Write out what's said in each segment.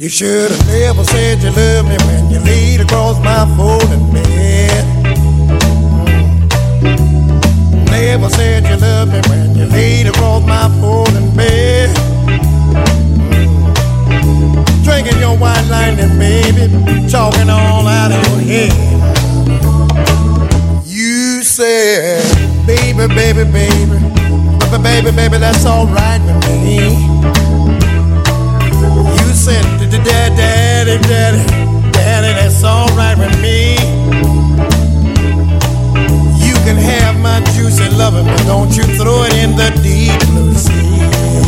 You should have never said you love me when you laid across my folding bed. Never said you love me when you laid across my folding bed. Drinking your white lightning, baby, talking all out of your head. You said, baby, baby, baby, baby, baby, that's all right with me. You said, daddy, daddy, daddy, daddy, that's all right with me. You can have my juicy loving, but don't you throw it in the deep blue sea.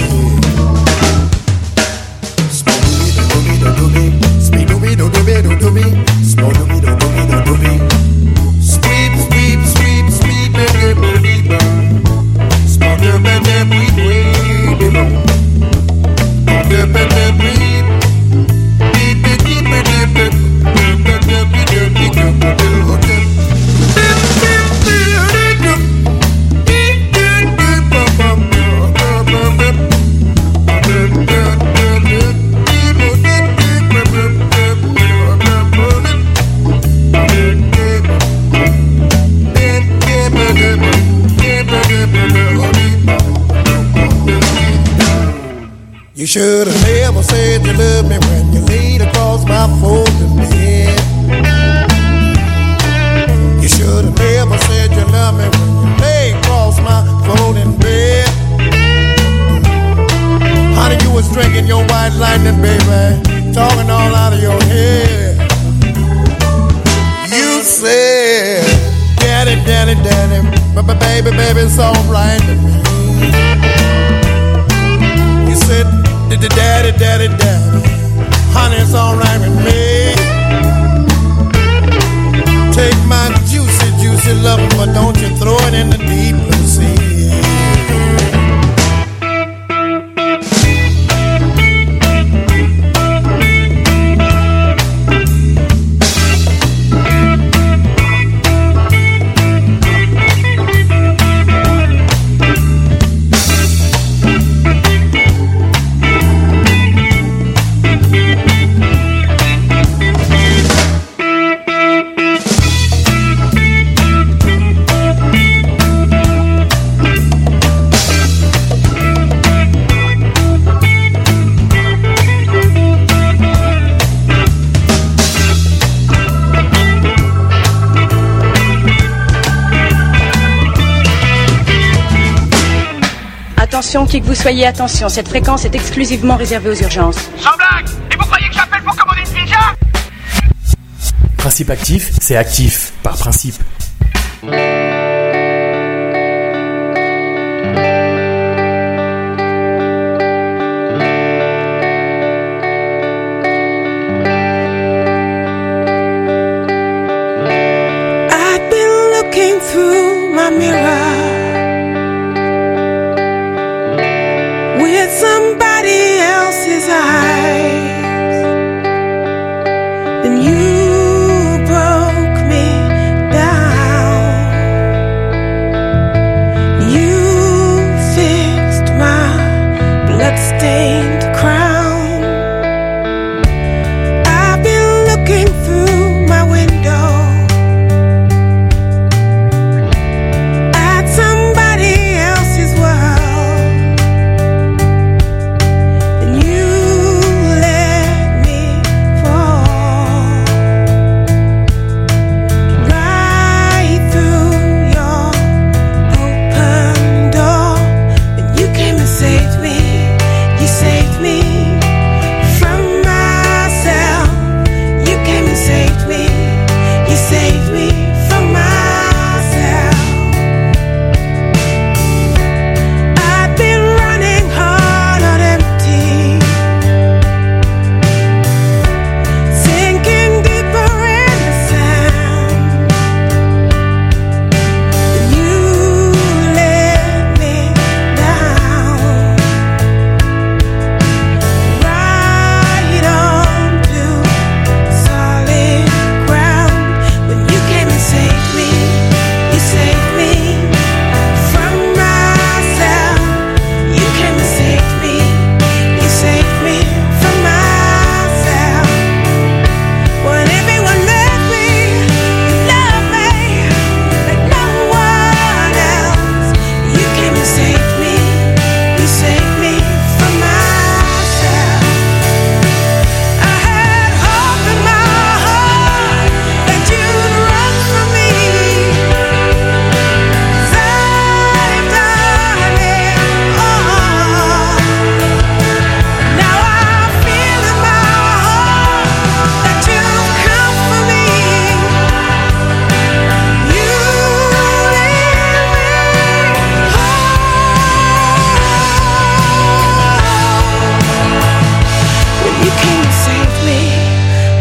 Spoo-dooby-doo-dooby, spee-dooby-doo-dooby-doo-dooby, spoo-dooby-doo-dooby-doo-dooby. Sweep, sweep, sweep, sweep, baby, You should have never said you loved me when you laid across my folding bed. You should have never said you loved me when you lay across my folding bed. Honey, you was drinking your white lightning, baby, talking all out of your head. You said, daddy, daddy, daddy, baby, baby, it's all right with me. You said, daddy, daddy, daddy, honey, it's all right with me. Take my juicy, juicy love, but don't you throw it in the deep blue sea. Attention, qui que vous soyez, attention, cette fréquence est exclusivement réservée aux urgences. Sans blague! Et vous croyez que j'appelle pour commander une pizza? Principe actif, c'est actif, par principe. I've been looking through my mirror with somebody else's eyes, and you broke me down. You fixed my bloodstained crown. I've been looking through my window at some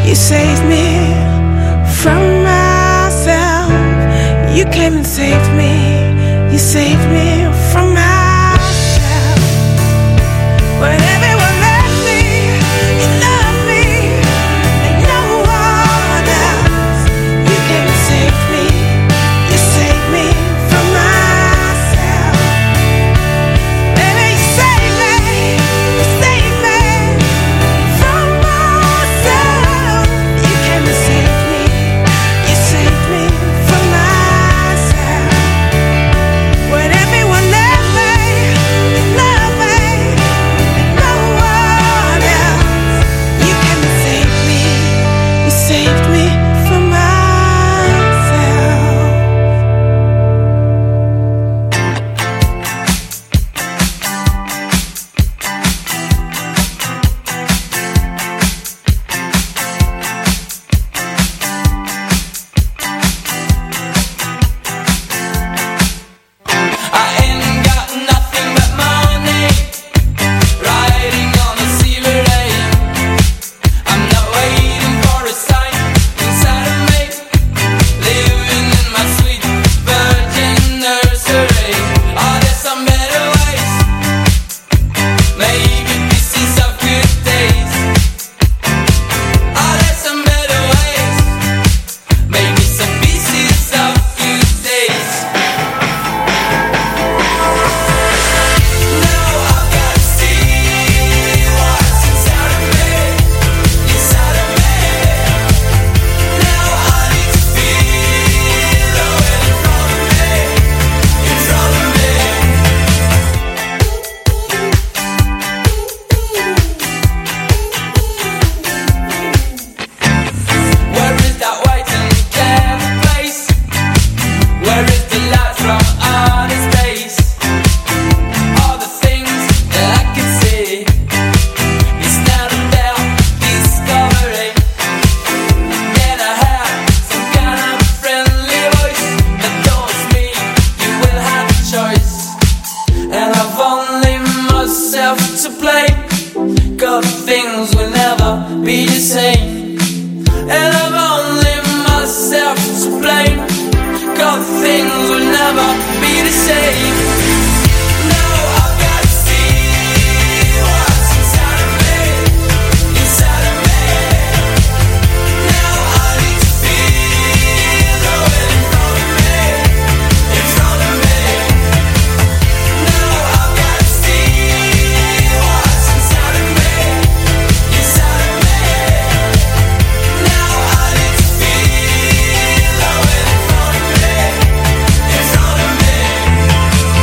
You saved me from myself. You came and saved me. You saved me from myself. When everyone left me, you loved me like no one else. You came and saved me. You saved me from myself. Baby, you saved me. You saved me from myself. You came and saved me. You saved me from myself. When everyone left me, loved me like no one else. You came and saved me. You saved me from myself. I ain't got nothing but money, riding on a silver lane. I'm not waiting for a sign inside of me, living in my sweet virgin nursery. Are there some better ways? Maybe pieces of good days. Are there some better ways? Maybe some pieces of good days. Now I've got to see what's inside of me, inside of me. Now I need to feel the wind in front of me, in front of me. Where is that white and clear place? Where is the light from outer space? All the things that I can see, it's not about discovery. Can I have some kind of friendly voice that tells me you will have a choice? And I've only myself to blame, 'cause things will never be the same. And I've only myself to blame, 'cause things will never be the same. Now I've got to see what's inside of me, inside of me. Now I need to feel the wind in front of me, in front of me. Now I've got to see what's inside of me, inside of me. Now I need to feel the wind in front of me, in front of me.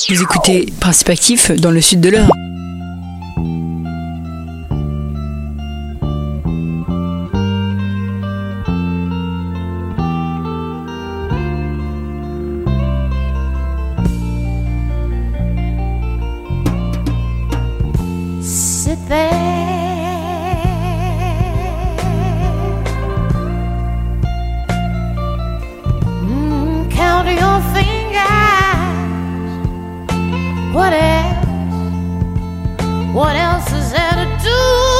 Vous écoutez Principe Actif dans le sud de l'Eure. Sit there, count your fingers. What else is there to do?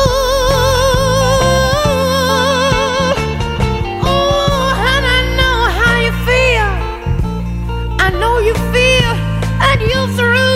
Oh, and I know how you feel. I know you feel and you're through.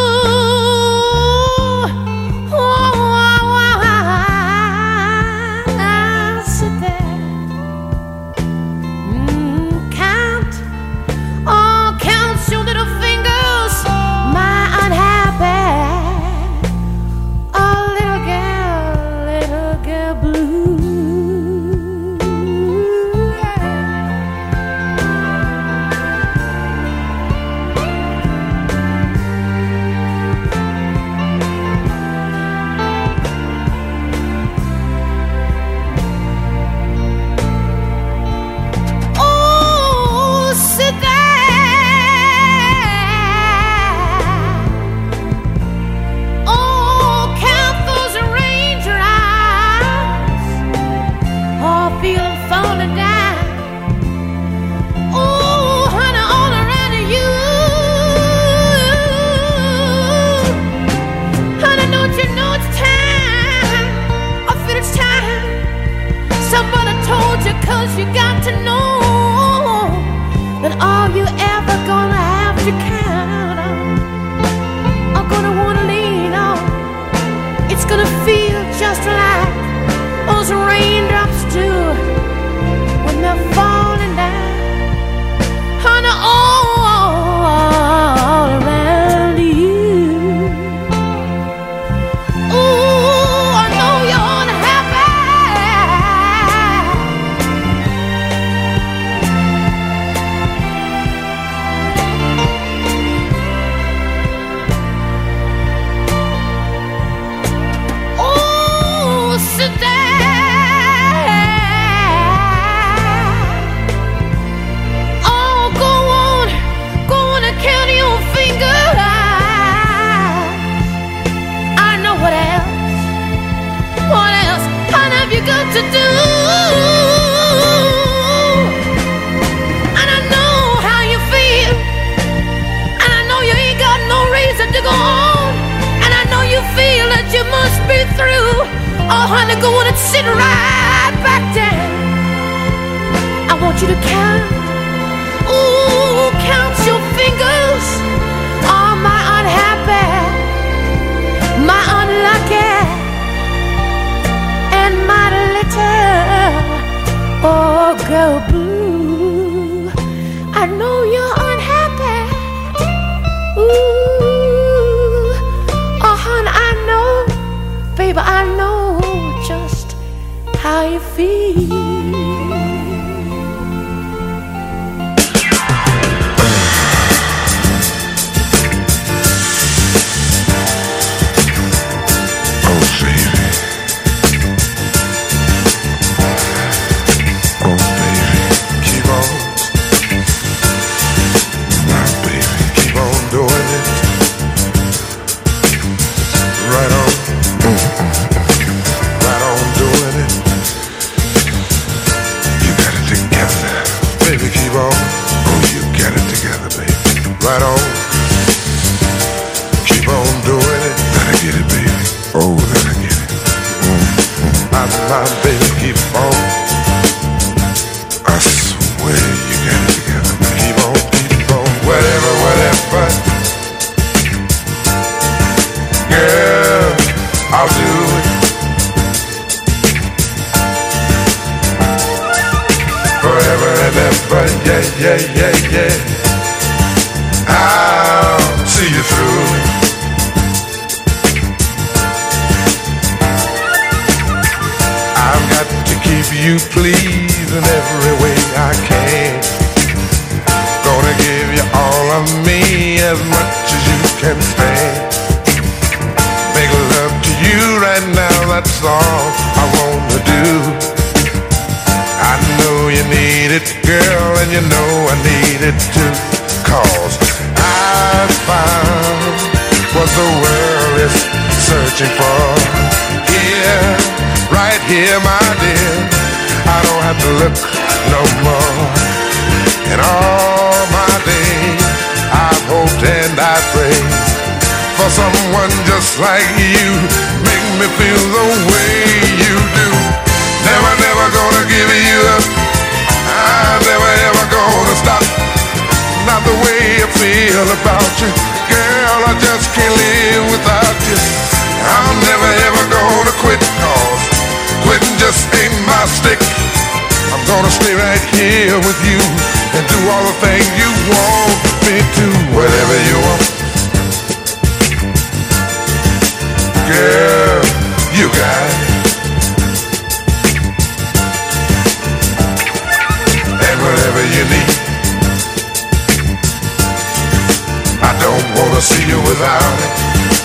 You got to know that all you ever gonna have to count on, are gonna wanna lean on. It's gonna feel just like those raindrops do when they're falling down on all around you. Ooh, I know you're unhappy. To do, and I know how you feel, and I know you ain't got no reason to go on, and I know you feel that you must be through. Oh honey, go on and sit right back down. I want you to count, ooh, count your fingers. Oh my unhappy, my unlucky, and my oh, girl blue, I know you're unhappy. Ooh, oh, honey, I know, baby, I know just how you feel. Right on, keep on doing it. Let her get it, baby. Oh, let her get it. My baby, keep on. I swear you got it together, baby. Keep on, whatever. Girl, I'll do it. Forever and ever, yeah. I'll see you through. I've got to keep you pleased in every way I can. Gonna give you all of me as much as you can stand. Make love to you right now, that's all I wanna do. I know you need it, girl, and you know I need it too. 'Cause I found what the world is searching for. Here, right here, my dear, I don't have to look no more. And all my days I've hoped and I prayed for someone just like you. Make me feel the way you do. Never, never gonna give you up. I'm never ever gonna stop. Not the way I feel about you, girl, I just can't live without you. I'm never ever gonna quit, 'cause quitting just ain't my stick. I'm gonna stay right here with you and do all the things you want me to. Whatever you want, girl, you got it. And whatever you need, I don't wanna see you without it.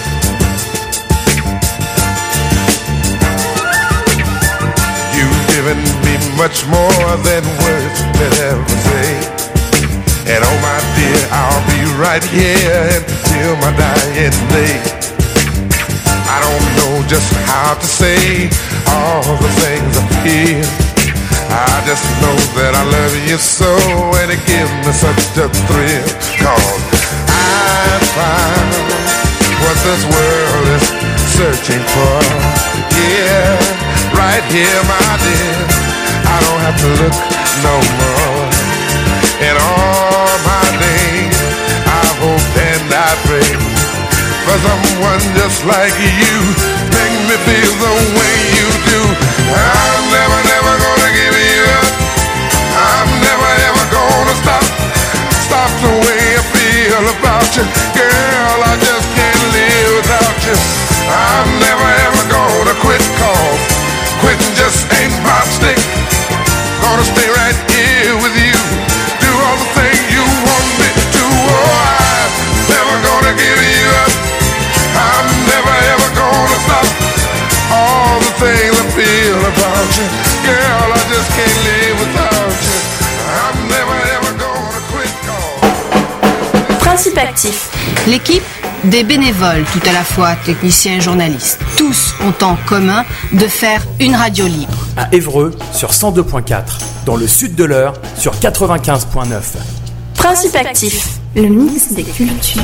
You've given me much more than words could ever say. And oh my dear, I'll be right here until my dying day. I don't know just how to say all the things I feel. I just know that I love you so, and it gives me such a thrill. 'Cause I found what this world is searching for. Yeah, right here, my dear, I don't have to look no more. And all my days I've hoped and I prayed for someone just like you. Make me feel the way you do. I'm never, never gonna give you up. I'm never ever gonna stop the way I feel about you. Girl, I just can't live without you. I'm never ever gonna quit, 'cause quitting just ain't my stick. Gonna stay right here with you, do all the things you want me to. Oh, I'm never gonna give you up. I'm never ever gonna stop all the things I feel about you. Girl, I just can't live without you. I'm never ever gonna quit, 'cause Principe actif. L'équipe des bénévoles, tout à la fois techniciens et journalistes, tous ont en commun de faire une radio libre. À Évreux sur 102.4, dans le sud de l'Eure sur 95.9. Principe actif. Le mix des cultures.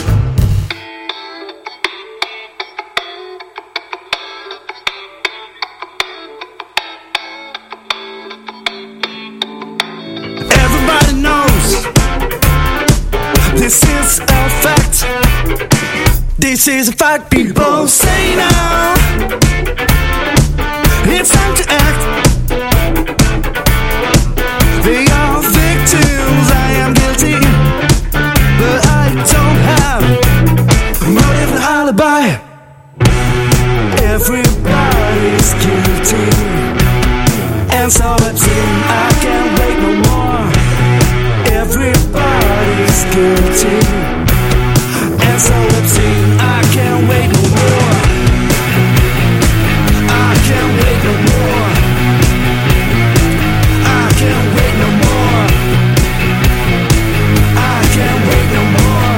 Everybody knows this is a fact. This is a fact. People say now it's time to act. They are victims, I am guilty, but I don't have motive and alibi. Everybody's guilty, and so it's in. I can't wait no more. Everybody's guilty, and so it's in. I can't wait no more. I can't wait no more. I can't wait no more. I can't wait no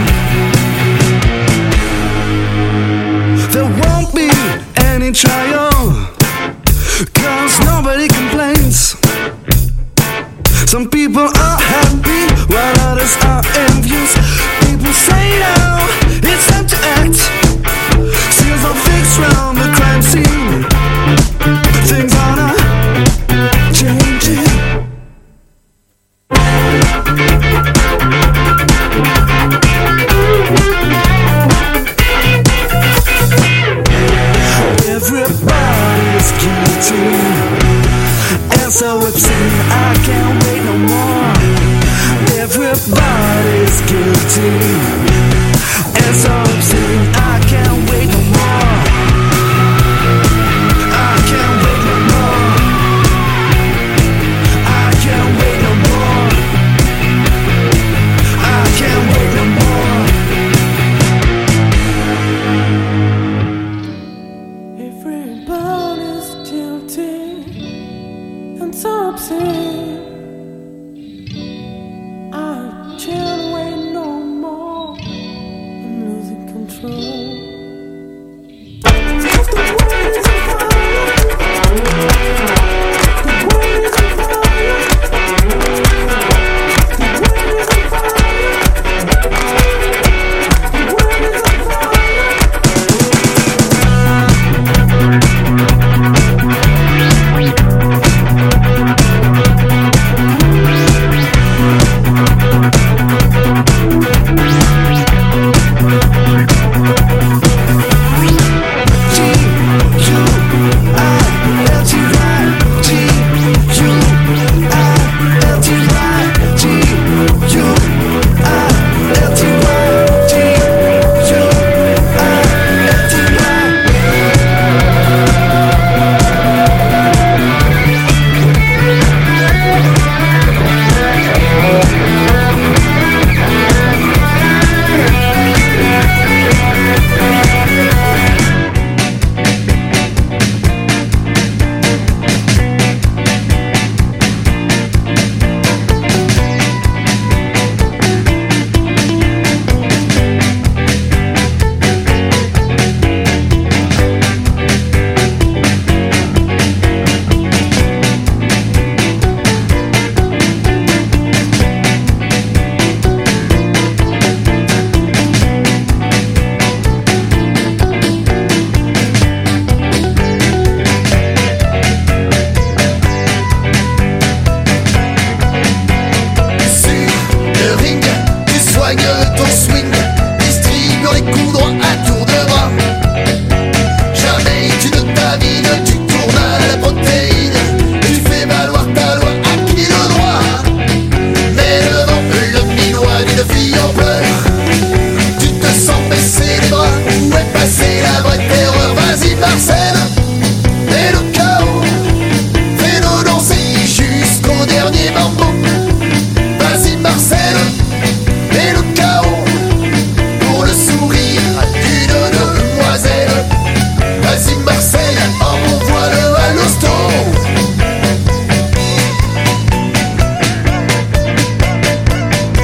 more. There won't be any trial, 'cause nobody complains. Some people are happy while others are envious. People say now it's time to act. Seals are fixed round the crime scene. Things are not changing. Everybody's guilty, and so it's in. I can't wait no more. Everybody's guilty, and so it's in. I can't wait no more. I can't wait no more. I can't wait no more. I can't wait no more. so upset.